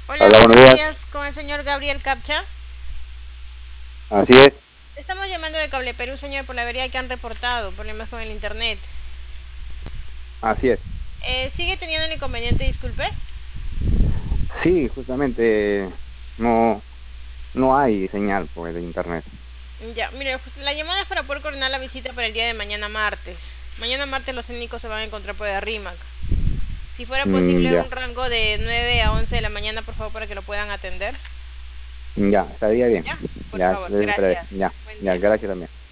Hola, Hola, buenos buenos días. días con el señor Gabriel Capcha. Así es, Estamos llamando de Cable Perú, señor, por la avería que han reportado, problemas con el internet. así es. ¿Sigue teniendo un inconveniente, disculpe? Sí, justamente no, no hay señal pues, de internet. Ya, mire, la llamada es para poder coordinar la visita para el día de mañana martes. Mañana martes los técnicos se van a encontrar por el RIMAC. Si fuera posible Ya, un rango de 9 a 11 de la mañana, por favor, para que lo puedan atender. ya, estaría bien. Ya, por Ya, favor, les esperaré. gracias. Ya, Buen ya, día. gracias también.